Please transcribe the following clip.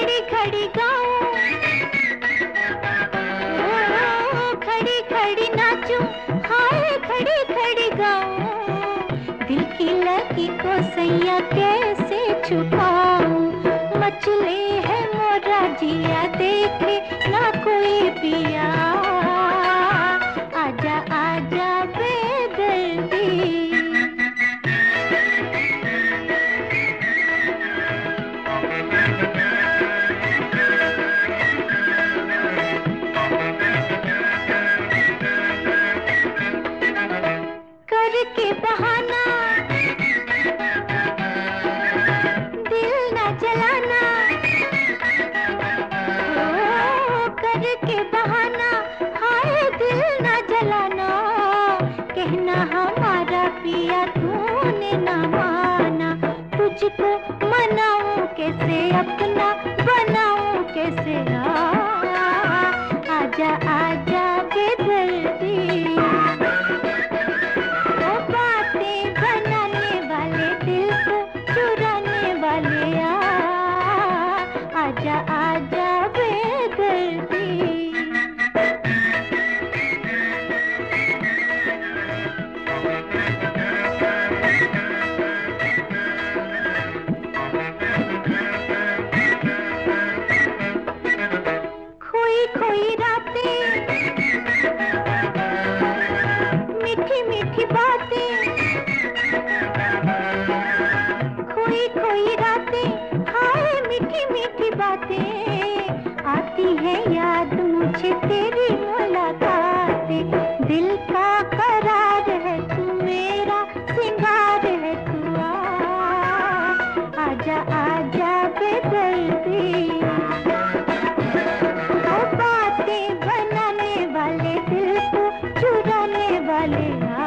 खड़ी खड़ी गाऊं, खड़ी खड़ी नाचूं, हाय खड़ी खड़ी गाऊं। दिल की लगी को सैया कैसे छुपाऊं। मचले है मोरा जिया देखे ना कोई पिया। आजा आजा बेदर्दी। करके बहाना दिल न जलाना, ओ करके बहाना हाय दिल न जलाना। कहना हमारा पिया तूने न माना। तुझको मनाऊं कैसे अपना बनाऊं कैसे। आजा आजा बेदर्दी। बातें बनाने वाले दिल को चुराने वाले आजा आजा बेदर्दी। खोई खोई रातें मीठी मीठी बातें, खोई खोई रातें हाय मीठी मीठी बातें। आती है याद मुझे तेरी मुलाकातें। दिल का करार है तू मेरा सिंगार है तू। आजा आजा बेदर्दी। बातें बनाने वाले दिल को चुराने वाले